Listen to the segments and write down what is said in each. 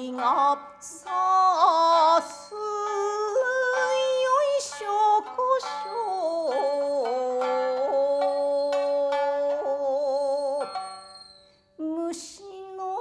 りがさすよいしょこしょ虫の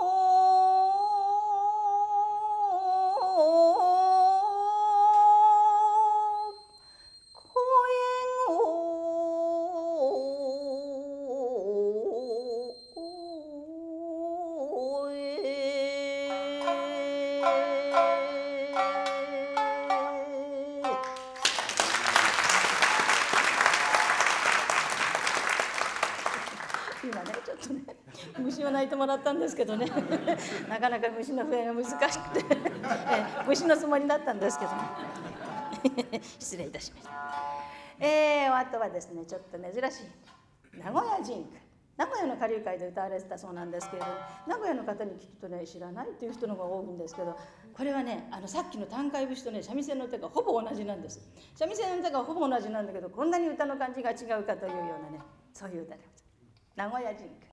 今ねちょっとね虫を鳴いてもらったんですけどねなかなか虫の笛が難しくて虫のつもりだったんですけどね失礼いたしました。あとはですねちょっと珍しい名古屋人歌、名古屋の花柳界で歌われてたそうなんですけれども、名古屋の方に聞くとね知らないっていう人の方が多いんですけど、これはねさっきの短歌節とね三味線の手がほぼ同じなんです。三味線の手がほぼ同じなんだけどこんなに歌の感じが違うかというようなねそういう歌でございます。名古屋人歌。